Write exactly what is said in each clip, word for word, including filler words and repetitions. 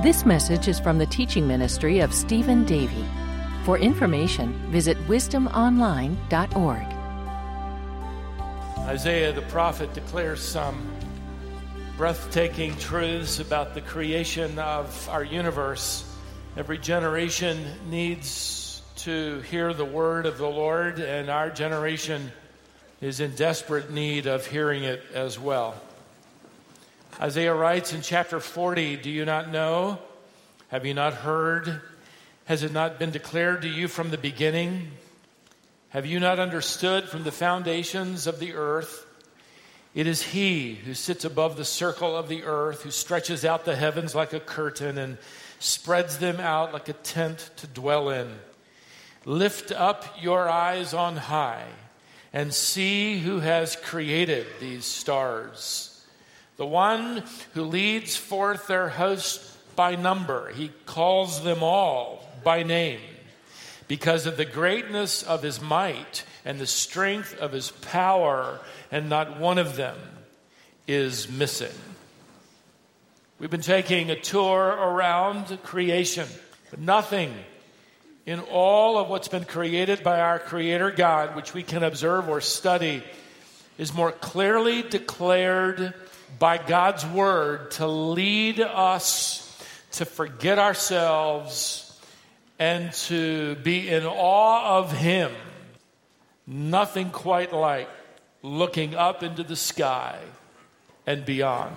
This message is from the teaching ministry of Stephen Davey. For information, visit wisdom online dot org. Isaiah the prophet declares some breathtaking truths about the creation of our universe. Every generation needs to hear the word of the Lord, and our generation is in desperate need of hearing it as well. Isaiah writes in chapter forty, "Do you not know? Have you not heard? Has it not been declared to you from the beginning? Have you not understood from the foundations of the earth? It is He who sits above the circle of the earth, who stretches out the heavens like a curtain and spreads them out like a tent to dwell in. Lift up your eyes on high and see who has created these stars. The one who leads forth their host by number, He calls them all by name. Because of the greatness of His might and the strength of His power, and not one of them is missing." We've been taking a tour around creation, but nothing in all of what's been created by our Creator God, which we can observe or study, is more clearly declared by God's Word to lead us to forget ourselves and to be in awe of Him. Nothing quite like looking up into the sky and beyond.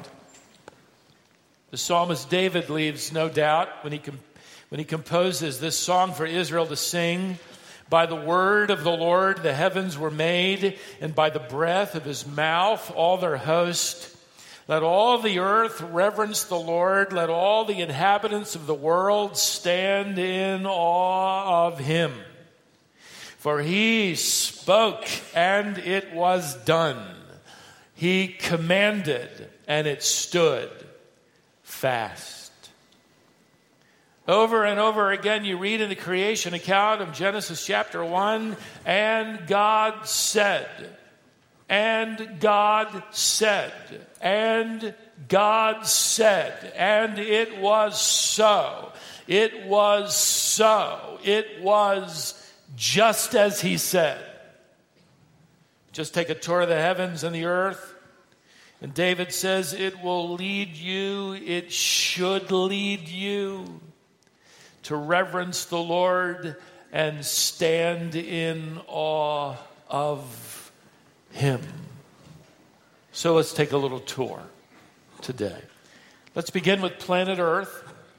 The psalmist David leaves no doubt when he com- when he composes this song for Israel to sing. "By the word of the Lord the heavens were made, and by the breath of His mouth all their host. Let all the earth reverence the Lord. Let all the inhabitants of the world stand in awe of Him. For He spoke, and it was done. He commanded, and it stood fast." Over and over again, you read in the creation account of Genesis chapter one, "And God said, and God said, and God said, and it was so. It was so. It was just as He said." Just take a tour of the heavens and the earth, and David says it will lead you, it should lead you to reverence the Lord and stand in awe of Him. So let's take a little tour today. Let's begin with planet Earth.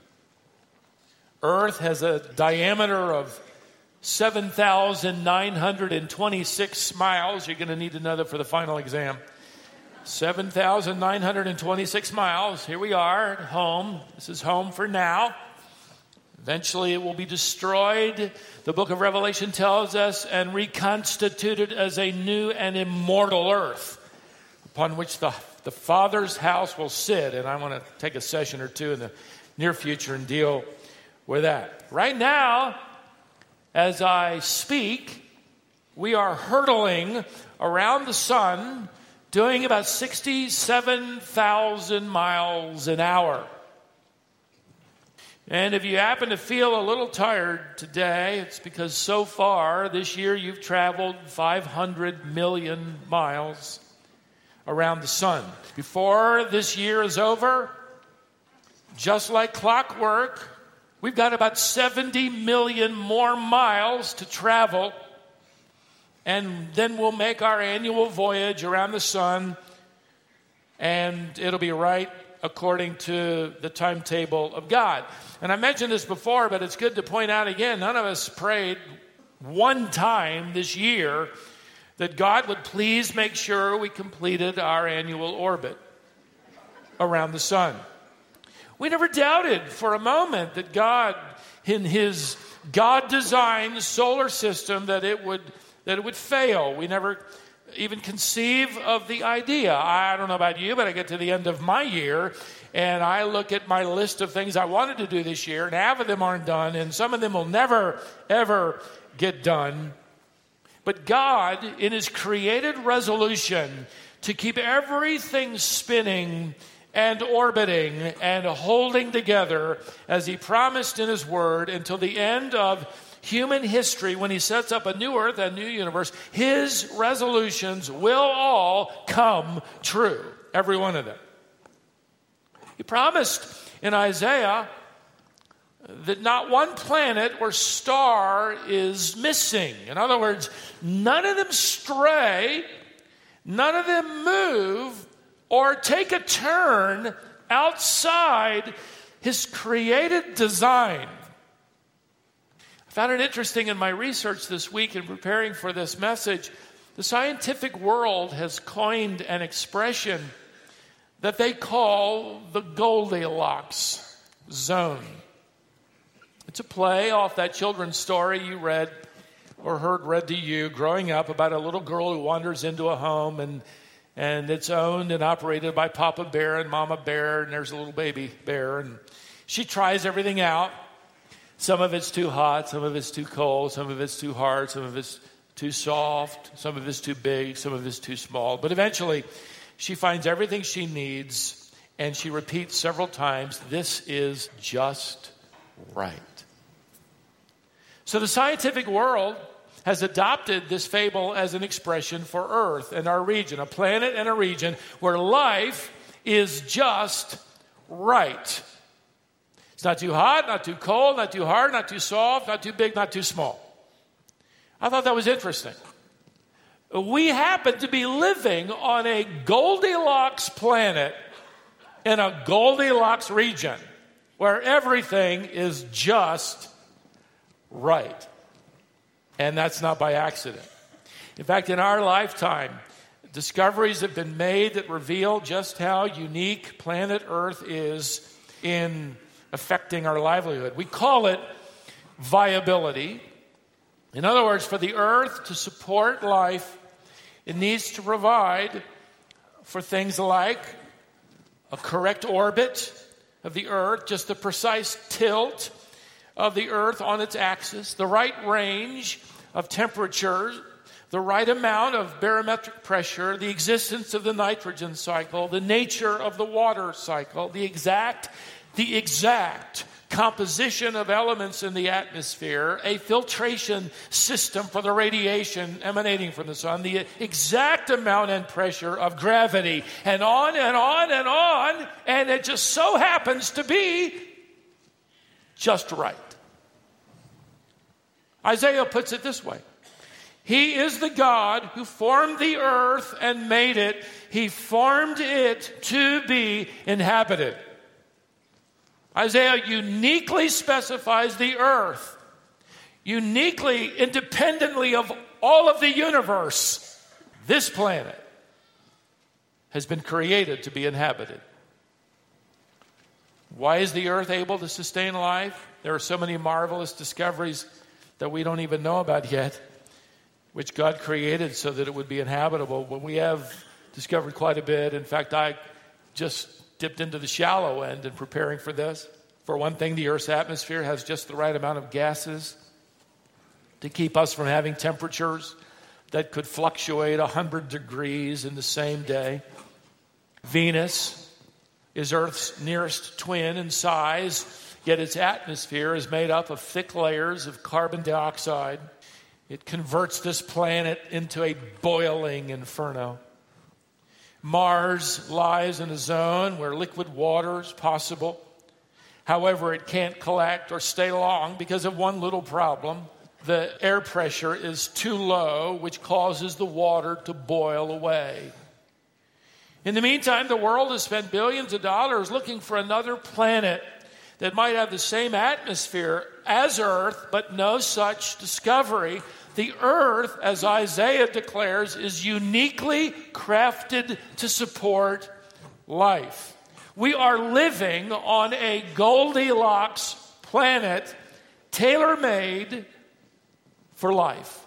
Earth has a diameter of seven thousand nine hundred twenty-six miles. You're going to need to know that for the final exam. seven thousand nine hundred twenty-six miles. Here we are at home. This is home for now. Eventually it will be destroyed, the book of Revelation tells us, and reconstituted as a new and immortal earth upon which the, the Father's house will sit. And I want to take a session or two in the near future and deal with that. Right now, as I speak, we are hurtling around the sun doing about sixty-seven thousand miles an hour. And if you happen to feel a little tired today, it's because so far this year you've traveled five hundred million miles around the sun. Before this year is over, just like clockwork, we've got about seventy million more miles to travel, and then we'll make our annual voyage around the sun, and it'll be right according to the timetable of God. And I mentioned this before, but it's good to point out again, none of us prayed one time this year that God would please make sure we completed our annual orbit around the sun. We never doubted for a moment that God, in His God-designed solar system, that it would that it would fail. We never even conceive of the idea. I don't know about you, but I get to the end of my year and I look at my list of things I wanted to do this year, and half of them aren't done, and some of them will never, ever get done. But God, in His created resolution to keep everything spinning and orbiting and holding together as he promised in his word until the end of human history when he sets up a new earth and new universe. His resolutions will all come true, every one of them. He promised in Isaiah that not one planet or star is missing. In other words, none of them stray, none of them move or take a turn outside his created design. I found it interesting in my research this week in preparing for this message. The scientific world has coined an expression that they call the Goldilocks zone. It's a play off that children's story you read or heard read to you growing up about a little girl who wanders into a home and and it's owned and operated by Papa Bear and Mama Bear, and there's a little baby bear, and she tries everything out. Some of it's too hot, some of it's too cold, some of it's too hard, some of it's too soft, some of it's too big, some of it's too small. But eventually, she finds everything she needs, and she repeats several times, "This is just right." So the scientific world has adopted this fable as an expression for Earth and our region, a planet and a region where life is just right. It's not too hot, not too cold, not too hard, not too soft, not too big, not too small. I thought that was interesting. We happen to be living on a Goldilocks planet in a Goldilocks region where everything is just right. And that's not by accident. In fact, in our lifetime, discoveries have been made that reveal just how unique planet Earth is in affecting our livelihood. We call it viability. In other words, for the Earth to support life, it needs to provide for things like a correct orbit of the Earth, just the precise tilt of the Earth on its axis, the right range of temperature, the right amount of barometric pressure, the existence of the nitrogen cycle, the nature of the water cycle, the exact, the exact composition of elements in the atmosphere, a filtration system for the radiation emanating from the sun, the exact amount and pressure of gravity, and on and on and on, and it just so happens to be just right. Isaiah puts it this way. He is the God who formed the earth and made it. He formed it to be inhabited. Isaiah uniquely specifies the earth, uniquely, independently of all of the universe. This planet has been created to be inhabited. Why is the earth able to sustain life? There are so many marvelous discoveries that we don't even know about yet, which God created so that it would be inhabitable. But we have discovered quite a bit. In fact, I just dipped into the shallow end in preparing for this. For one thing, the Earth's atmosphere has just the right amount of gases to keep us from having temperatures that could fluctuate one hundred degrees in the same day. Venus is Earth's nearest twin in size, yet its atmosphere is made up of thick layers of carbon dioxide. It converts this planet into a boiling inferno. Mars lies in a zone where liquid water is possible. However, it can't collect or stay long because of one little problem. The air pressure is too low, which causes the water to boil away. In the meantime, the world has spent billions of dollars looking for another planet that might have the same atmosphere as Earth, but no such discovery. The earth, as Isaiah declares, is uniquely crafted to support life. We are living on a Goldilocks planet, tailor-made for life.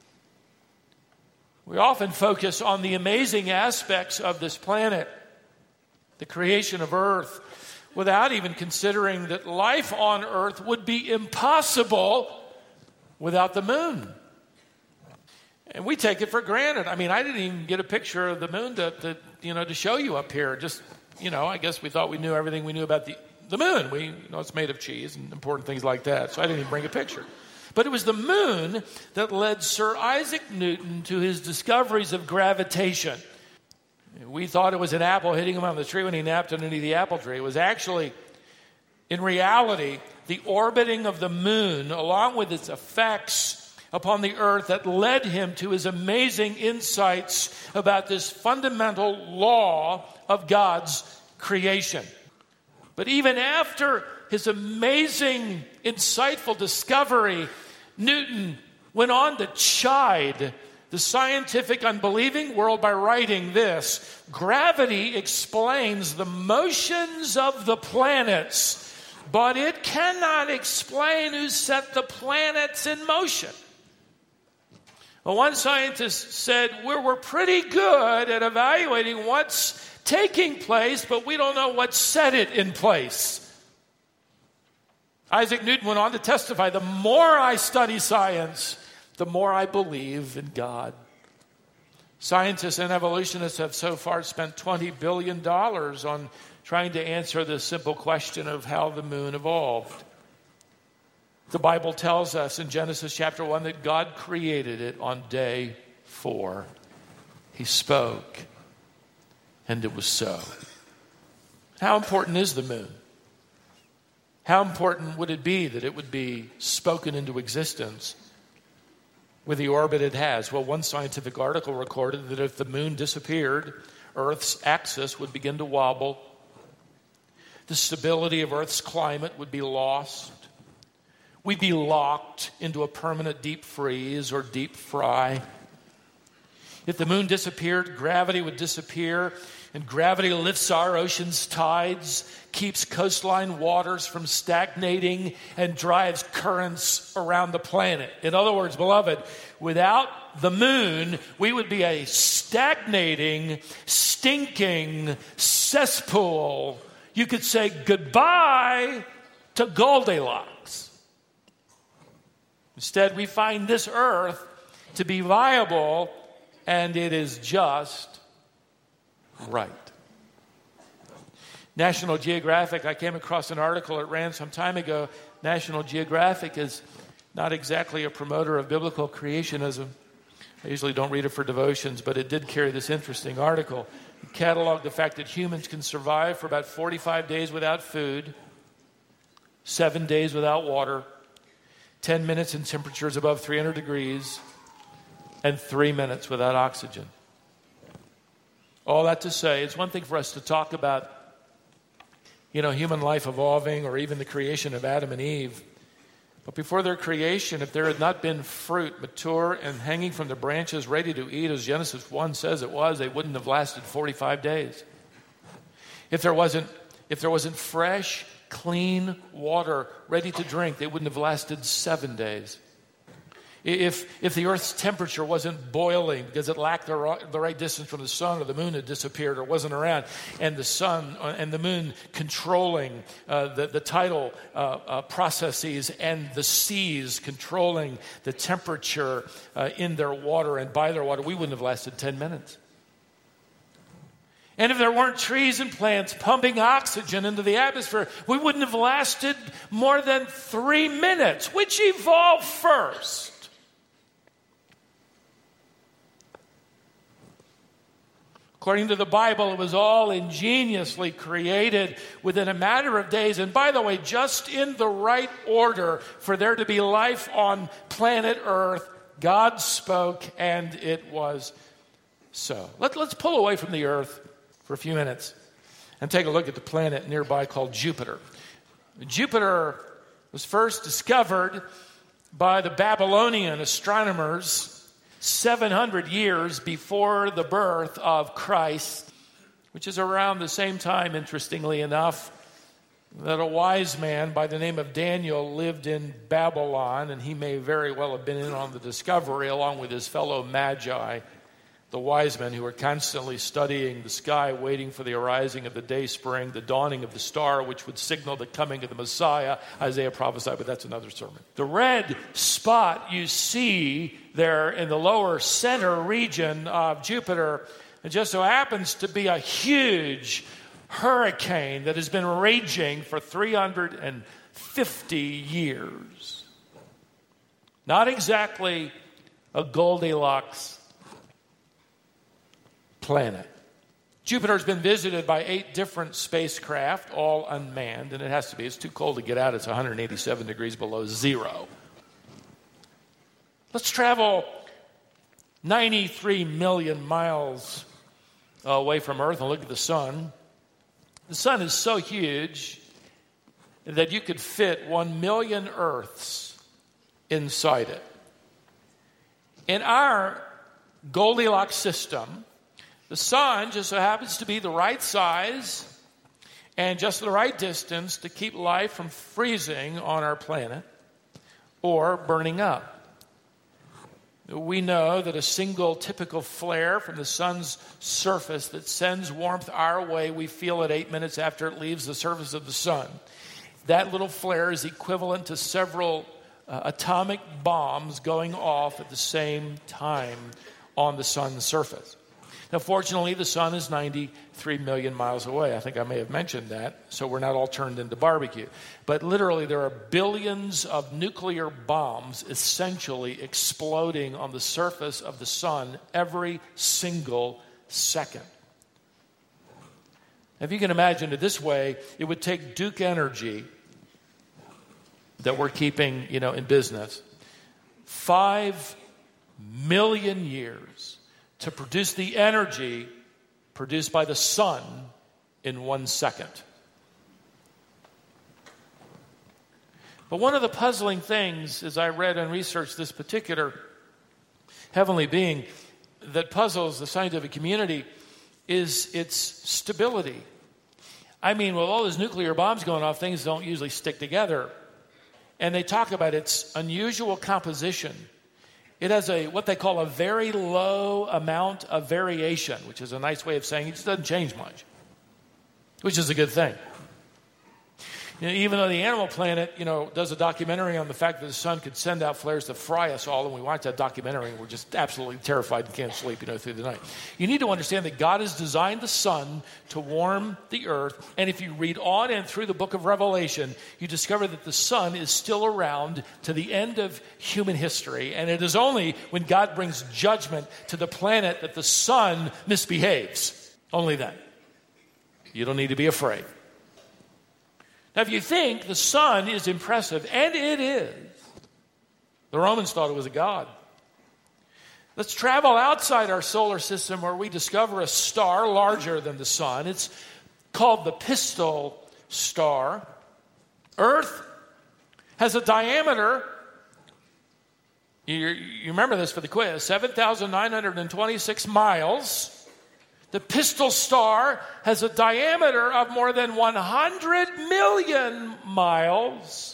We often focus on the amazing aspects of this planet, the creation of Earth, without even considering that life on Earth would be impossible without the moon. And we take it for granted. I mean, I didn't even get a picture of the moon to, to you know, to show you up here. Just you know, I guess we thought we knew everything we knew about the, the moon. We know it's made of cheese and important things like that. So I didn't even bring a picture. But it was the moon that led Sir Isaac Newton to his discoveries of gravitation. We thought it was an apple hitting him on the tree when he napped underneath the apple tree. It was actually, in reality, the orbiting of the moon, along with its effects upon the earth, that led him to his amazing insights about this fundamental law of God's creation. But even after his amazing, insightful discovery, Newton went on to chide the scientific unbelieving world by writing this: gravity explains the motions of the planets, but it cannot explain who set the planets in motion. Well, one scientist said, we're, we're pretty good at evaluating what's taking place, but we don't know what set it in place. Isaac Newton went on to testify, the more I study science, the more I believe in God. Scientists and evolutionists have so far spent twenty billion dollars on trying to answer the simple question of how the moon evolved. The Bible tells us in Genesis chapter one that God created it on day four. He spoke, and it was so. How important is the moon? How important would it be that it would be spoken into existence with the orbit it has? Well, one scientific article recorded that if the moon disappeared, Earth's axis would begin to wobble. The stability of Earth's climate would be lost. We'd be locked into a permanent deep freeze or deep fry. If the moon disappeared, gravity would disappear, and gravity lifts our ocean's tides, keeps coastline waters from stagnating, and drives currents around the planet. In other words, beloved, without the moon, we would be a stagnating, stinking cesspool. You could say goodbye to Goldilocks. Instead, we find this earth to be viable, and it is just right. National Geographic, I came across an article, it ran some time ago. National Geographic is not exactly a promoter of biblical creationism. I usually don't read it for devotions, but it did carry this interesting article. It cataloged the fact that humans can survive for about forty-five days without food, seven days without water, ten minutes in temperatures above three hundred degrees, and three minutes without oxygen. All that to say, it's one thing for us to talk about, you know, human life evolving or even the creation of Adam and Eve. But before their creation, if there had not been fruit mature and hanging from the branches ready to eat, as Genesis one says it was, they wouldn't have lasted forty-five days. If there wasn't, if there wasn't fresh, clean water ready to drink, they wouldn't have lasted seven days. If if the Earth's temperature wasn't boiling because it lacked the right, the right distance from the sun, or the moon had disappeared or wasn't around, and the sun and the moon controlling uh, the, the tidal uh, uh, processes and the seas controlling the temperature uh, in their water and by their water, we wouldn't have lasted ten minutes. And if there weren't trees and plants pumping oxygen into the atmosphere, we wouldn't have lasted more than three minutes. Which evolved first? According to the Bible, it was all ingeniously created within a matter of days. And by the way, just in the right order for there to be life on planet Earth. God spoke, and it was so. Let, let's pull away from the Earth for a few minutes and take a look at the planet nearby called Jupiter. Jupiter was first discovered by the Babylonian astronomers seven hundred years before the birth of Christ, which is around the same time, interestingly enough, that a wise man by the name of Daniel lived in Babylon, and he may very well have been in on the discovery along with his fellow magi, the wise men who were constantly studying the sky, waiting for the arising of the day spring, the dawning of the star, which would signal the coming of the Messiah. Isaiah prophesied, but that's another sermon. The red spot you see there in the lower center region of Jupiter, it just so happens to be a huge hurricane that has been raging for three hundred fifty years. Not exactly a Goldilocks planet. Jupiter's been visited by eight different spacecraft, all unmanned, and it has to be. It's too cold to get out. It's one hundred eighty-seven degrees below zero. Let's travel ninety-three million miles away from Earth and look at the sun. The sun is so huge that you could fit one million Earths inside it. In our Goldilocks system, the sun just so happens to be the right size and just the right distance to keep life from freezing on our planet or burning up. We know that a single typical flare from the sun's surface that sends warmth our way, we feel it eight minutes after it leaves the surface of the sun. That little flare is equivalent to several uh, atomic bombs going off at the same time on the sun's surface. Now, fortunately, the sun is ninety-three million miles away. I think I may have mentioned that, so we're not all turned into barbecue. But literally, there are billions of nuclear bombs essentially exploding on the surface of the sun every single second. If you can imagine it this way, it would take Duke Energy that we're keeping, you know, in business, five million years to produce the energy produced by the sun in one second. But one of the puzzling things, as I read and researched this particular heavenly being, that puzzles the scientific community is its stability. I mean, with all those nuclear bombs going off, things don't usually stick together. And they talk about its unusual composition. It has a what they call a very low amount of variation, which is a nice way of saying it just doesn't change much, which is a good thing. You know, even though the Animal Planet, you know, does a documentary on the fact that the sun could send out flares to fry us all, and we watch that documentary and we're just absolutely terrified and can't sleep, you know, through the night. You need to understand that God has designed the sun to warm the earth, and if you read on and through the book of Revelation, you discover that the sun is still around to the end of human history, and it is only when God brings judgment to the planet that the sun misbehaves. Only then. You don't need to be afraid. Now, if you think the sun is impressive, and it is, the Romans thought it was a god. Let's travel outside our solar system where we discover a star larger than the sun. It's called the Pistol Star. Earth has a diameter, you, you remember this for the quiz, seven thousand nine hundred twenty-six miles. The Pistol Star has a diameter of more than one hundred million miles.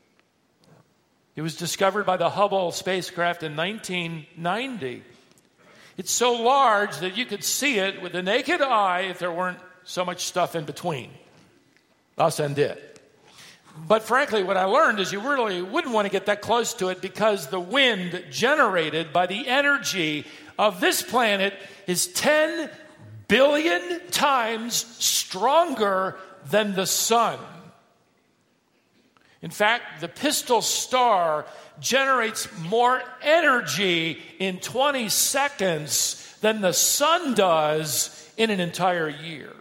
It was discovered by the Hubble spacecraft in nineteen ninety. It's so large that you could see it with the naked eye if there weren't so much stuff in between us and it. But frankly, what I learned is you really wouldn't want to get that close to it because the wind generated by the energy of this planet is ten billion times stronger than the sun. In fact, the Pistol Star generates more energy in twenty seconds than the sun does in an entire year.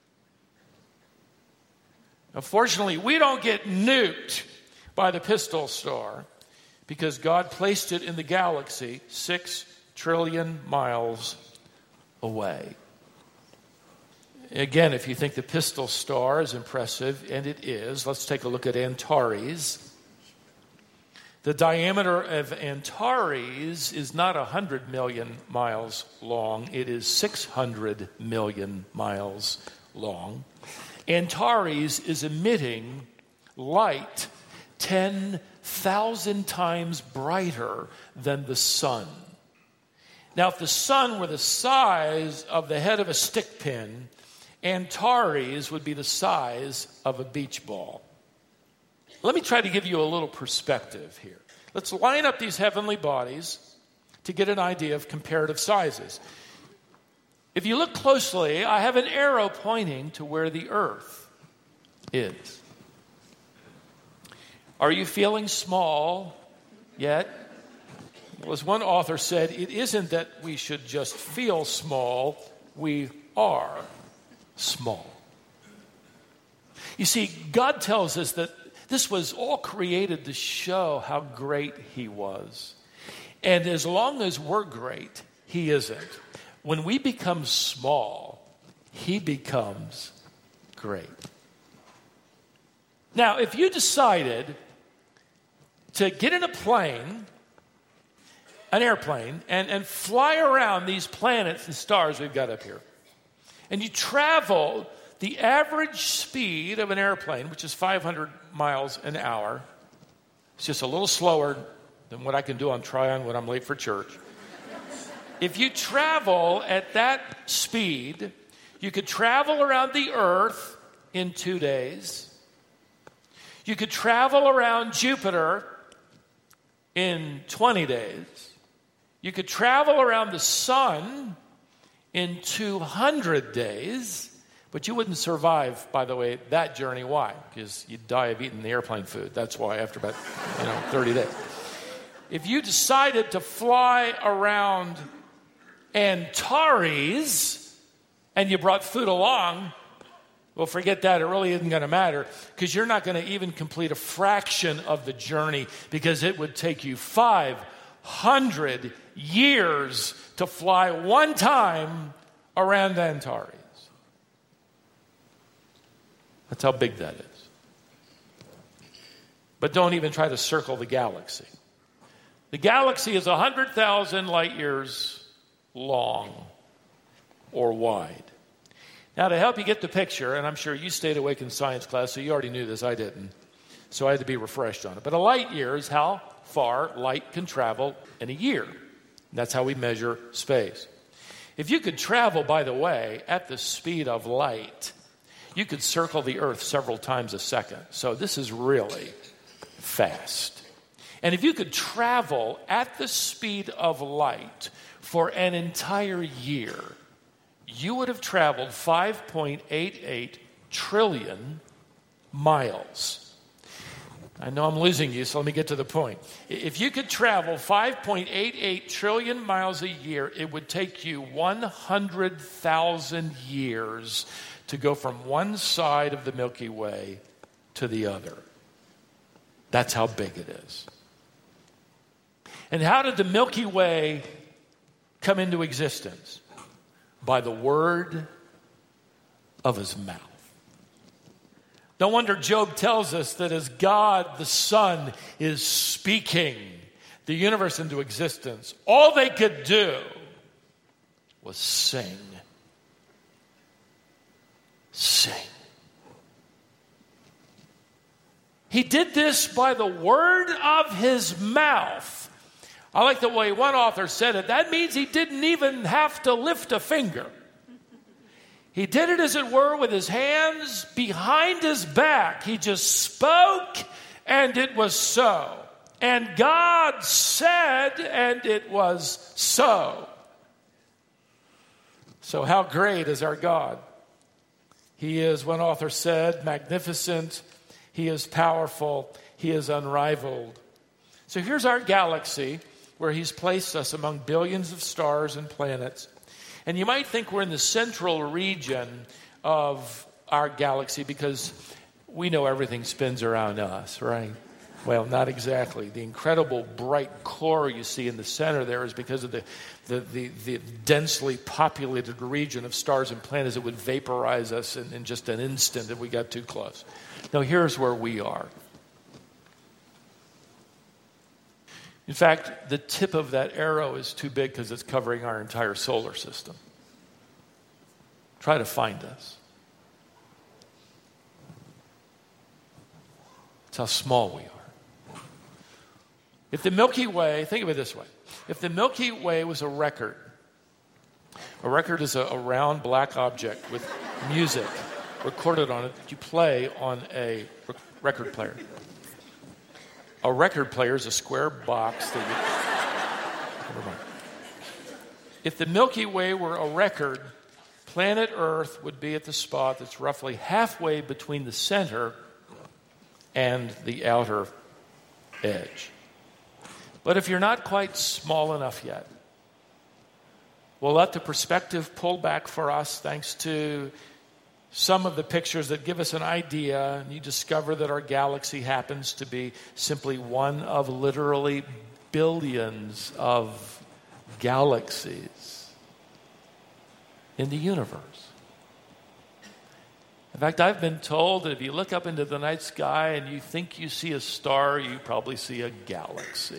Unfortunately, we don't get nuked by the Pistol Star because God placed it in the galaxy six trillion miles away. Again, if you think the Pistol Star is impressive, and it is, let's take a look at Antares. The diameter of Antares is not one hundred million miles long. It is six hundred million miles long. Antares is emitting light ten thousand times brighter than the sun. Now, if the sun were the size of the head of a stick pin, Antares would be the size of a beach ball. Let me try to give you a little perspective here. Let's line up these heavenly bodies to get an idea of comparative sizes. If you look closely, I have an arrow pointing to where the earth is. Are you feeling small yet? Well, as one author said, it isn't that we should just feel small, we are small. You see, God tells us that this was all created to show how great he was. And as long as we're great, he isn't. When we become small, he becomes great. Now, if you decided to get in a plane, an airplane, and, and fly around these planets and stars we've got up here, and you travel the average speed of an airplane, which is five hundred miles an hour, it's just a little slower than what I can do on Tryon when I'm late for church. If you travel at that speed, you could travel around the earth in two days. You could travel around Jupiter in twenty days. You could travel around the sun in two hundred days. But you wouldn't survive, by the way, that journey. Why? Because you'd die of eating the airplane food. That's why after about, you know, thirty days. If you decided to fly around Antares and you brought food along, well, forget that. It really isn't going to matter because you're not going to even complete a fraction of the journey because it would take you five hundred years to fly one time around Antares. That's how big that is. But don't even try to circle the galaxy. The galaxy is one hundred thousand light years long or wide. Now, to help you get the picture, and I'm sure you stayed awake in science class, so you already knew this, I didn't. So I had to be refreshed on it. But a light year is how far light can travel in a year. And that's how we measure space. If you could travel, by the way, at the speed of light, you could circle the earth several times a second. So this is really fast. And if you could travel at the speed of light for an entire year, you would have traveled five point eight eight trillion miles. I know I'm losing you, so let me get to the point. If you could travel five point eight eight trillion miles a year, it would take you one hundred thousand years to go from one side of the Milky Way to the other. That's how big it is. And how did the Milky Way come into existence? By the word of his mouth. No wonder Job tells us that as God the Son is speaking the universe into existence, all they could do was sing. Sing. He did this by the word of his mouth. I like the way one author said it. That means he didn't even have to lift a finger. He did it, as it were, with his hands behind his back. He just spoke, and it was so. And God said, and it was so. So how great is our God? He is, one author said, magnificent. He is powerful. He is unrivaled. So here's our galaxy, where he's placed us among billions of stars and planets. And you might think we're in the central region of our galaxy because we know everything spins around us, right? Well, not exactly. The incredible bright core you see in the center there is because of the, the, the, the densely populated region of stars and planets that would vaporize us in, in just an instant if we got too close. Now, here's where we are. In fact, the tip of that arrow is too big because it's covering our entire solar system. Try to find us. That's how small we are. If the Milky Way, think of it this way. If the Milky Way was a record, a record is a, a round black object with music recorded on it that you play on a rec- record player. A record player is a square box that you... Never mind. If the Milky Way were a record, planet Earth would be at the spot that's roughly halfway between the center and the outer edge. But if you're not quite small enough yet, we'll let the perspective pull back for us thanks to some of the pictures that give us an idea, and you discover that our galaxy happens to be simply one of literally billions of galaxies in the universe. In fact, I've been told that if you look up into the night sky and you think you see a star, you probably see a galaxy.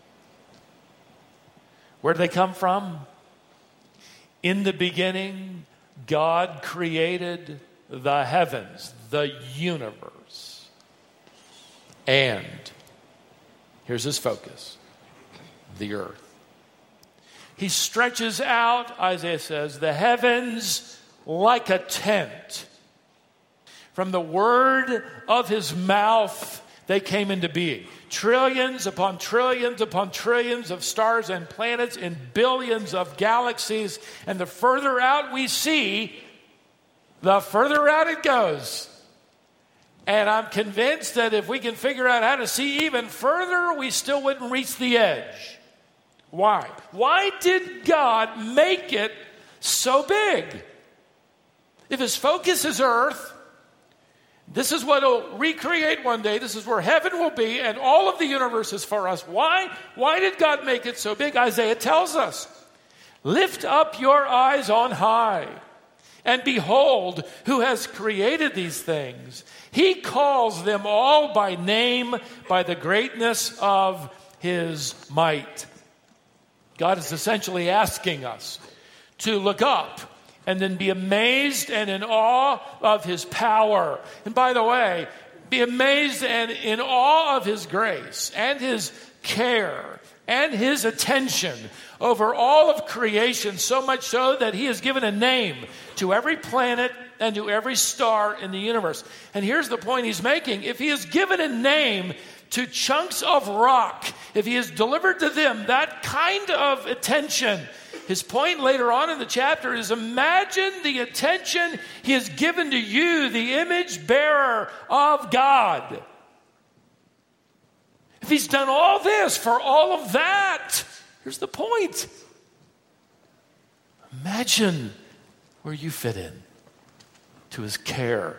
Where do they come from? In the beginning, God created the heavens, the universe. And here's his focus, the earth. He stretches out, Isaiah says, the heavens like a tent. From the word of his mouth, they came into being. Trillions upon trillions upon trillions of stars and planets in billions of galaxies. And the further out we see, the further out it goes. And I'm convinced that if we can figure out how to see even further, we still wouldn't reach the edge. Why? Why did God make it so big? If his focus is earth, this is what he'll recreate one day. This is where heaven will be, and all of the universe is for us. Why? Why did God make it so big? Isaiah tells us, lift up your eyes on high, and behold who has created these things. He calls them all by name, by the greatness of his might. God is essentially asking us to look up and then be amazed and in awe of his power. And by the way, be amazed and in awe of his grace and his care and his attention over all of creation, so much so that he has given a name to every planet and to every star in the universe. And here's the point he's making. If he has given a name to chunks of rock, if he has delivered to them that kind of attention, his point later on in the chapter is, imagine the attention he has given to you, the image bearer of God. If he's done all this for all of that, here's the point. Imagine where you fit in to his care.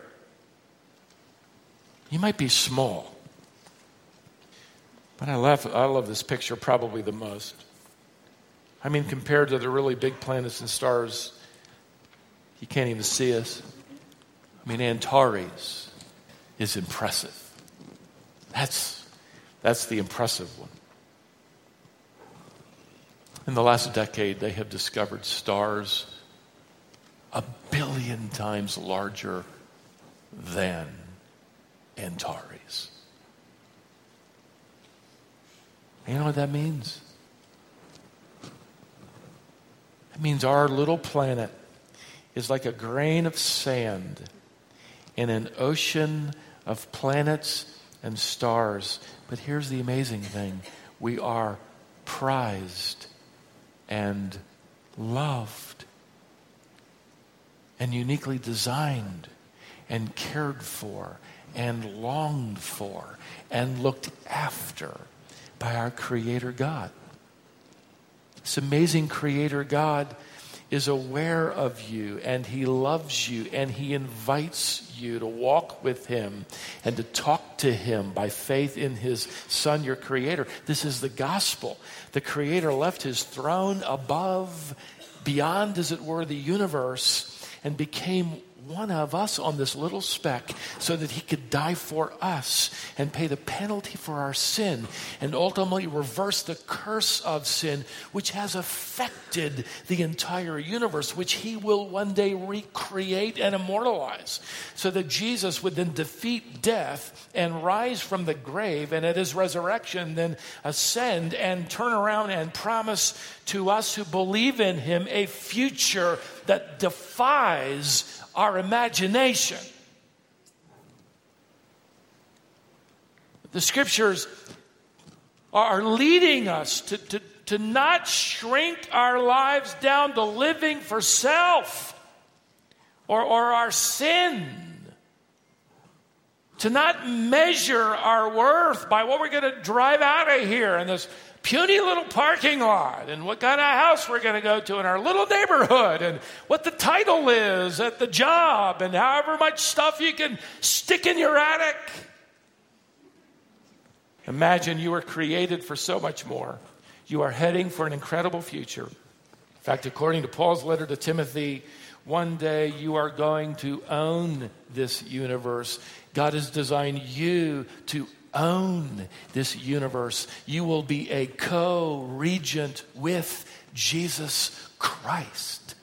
You might be small, but I love, I love this picture probably the most. I mean, compared to the really big planets and stars, you can't even see us. I mean, Antares is impressive. That's, that's the impressive one. In the last decade, they have discovered stars a billion times larger than Antares. You know what that means? It means our little planet is like a grain of sand in an ocean of planets and stars. But here's the amazing thing. We are prized and loved and uniquely designed and cared for and longed for and looked after by our Creator God. This amazing Creator God is aware of you, and he loves you, and he invites you to walk with him and to talk to him by faith in his Son, your Creator. This is the gospel. The Creator left his throne above, beyond, as it were, the universe, and became one of us on this little speck so that he could die for us and pay the penalty for our sin and ultimately reverse the curse of sin, which has affected the entire universe, which he will one day recreate and immortalize, so that Jesus would then defeat death and rise from the grave, and at his resurrection then ascend and turn around and promise to us who believe in him a future that defies our imagination. The scriptures are leading us to, to, to not shrink our lives down to living for self, or, or our sin. To not measure our worth by what we're going to drive out of here in this puny little parking lot, and what kind of house we're going to go to in our little neighborhood, and what the title is at the job, and however much stuff you can stick in your attic. Imagine you were created for so much more. You are heading for an incredible future. In fact, according to Paul's letter to Timothy, one day you are going to own this universe. God has designed you to own this universe. You will be a co-regent with Jesus Christ.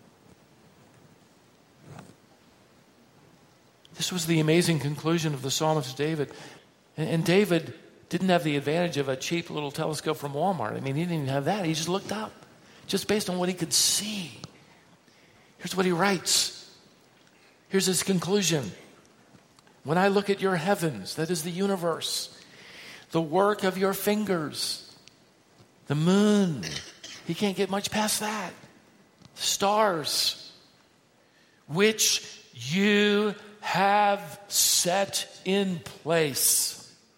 This was the amazing conclusion of the psalmist David. And David didn't have the advantage of a cheap little telescope from Walmart. I mean, he didn't even have that. He just looked up, just based on what he could see. Here's what he writes. Here's his conclusion. When I look at your heavens, that is the universe, the work of your fingers, the moon, he can't get much past that. Stars, which you have set in place.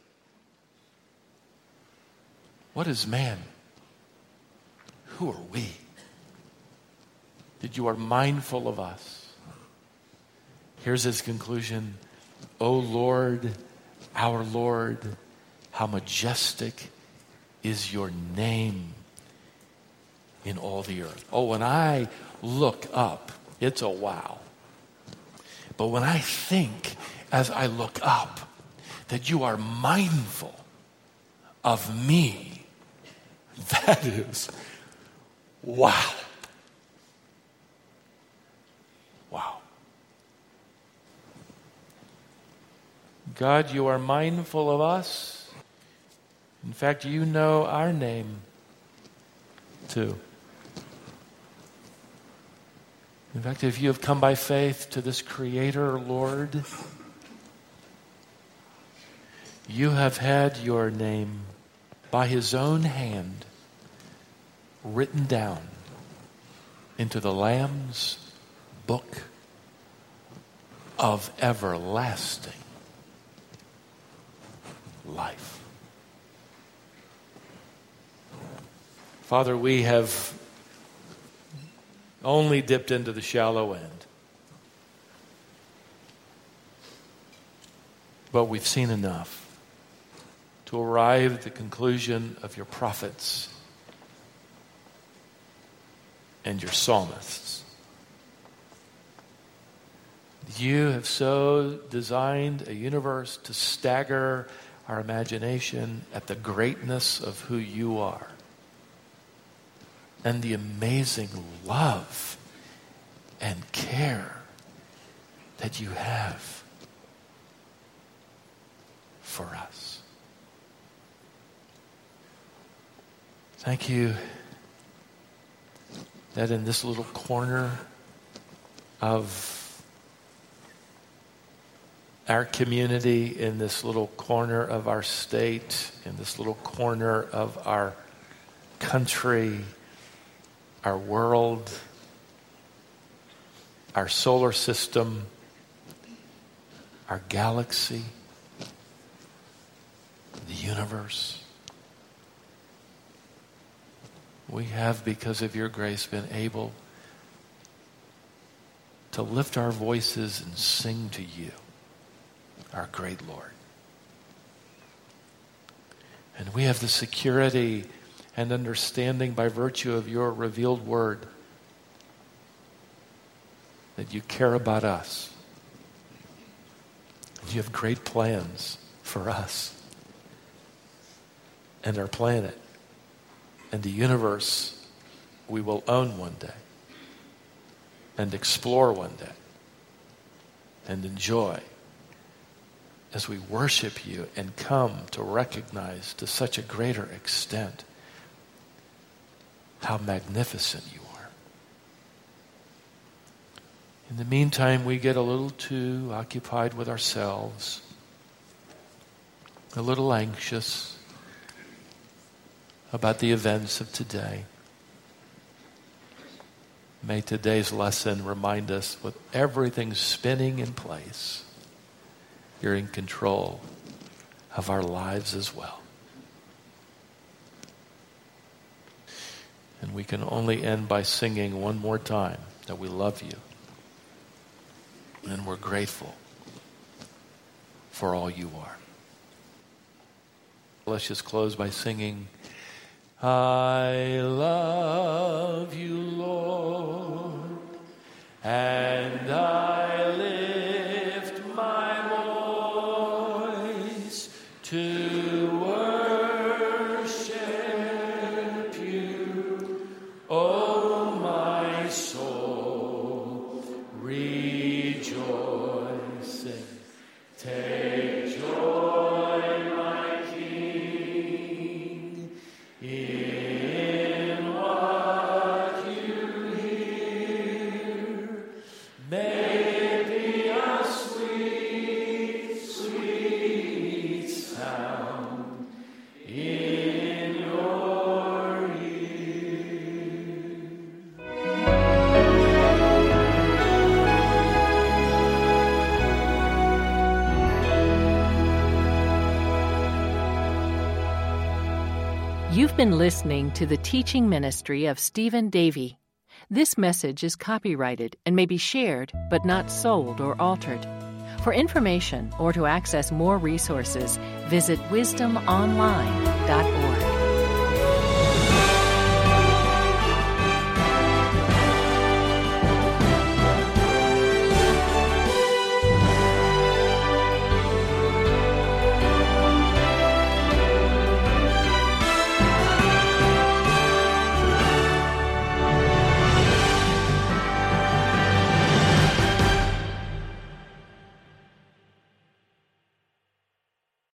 What is man? Who are we? That you are mindful of us. Here's his conclusion. O Lord, our Lord, how majestic is your name in all the earth. Oh, when I look up, it's a wow. But when I think, as I look up, that you are mindful of me, that is wow. Wow. God, you are mindful of us. In fact, you know our name too. In fact, if you have come by faith to this Creator, Lord, you have had your name by His own hand written down into the Lamb's book of everlasting life. Father, we have only dipped into the shallow end. But we've seen enough to arrive at the conclusion of your prophets and your psalmists. You have so designed a universe to stagger our imagination at the greatness of who you are and the amazing love and care that you have for us. Thank you that in this little corner of our community, in this little corner of our state, in this little corner of our country, our world, our solar system, our galaxy, the universe, we have, because of your grace, been able to lift our voices and sing to you, our great Lord. And we have the security and understanding by virtue of your revealed word that you care about us. You have great plans for us and our planet and the universe we will own one day and explore one day and enjoy as we worship you and come to recognize to such a greater extent how magnificent you are. In the meantime, we get a little too occupied with ourselves, a little anxious about the events of today. May today's lesson remind us, with everything spinning in place, you're in control of our lives as well. And we can only end by singing one more time that we love you and we're grateful for all you are. Let's just close by singing, I love you, Lord, and I lift my voice to worship you, oh my soul, rejoicing, take joy, my King, in what you hear. May it be a sweet, sweet sound in your ear. You've been listening to the teaching ministry of Stephen Davey. This message is copyrighted and may be shared, but not sold or altered. For information or to access more resources, visit wisdom online dot org.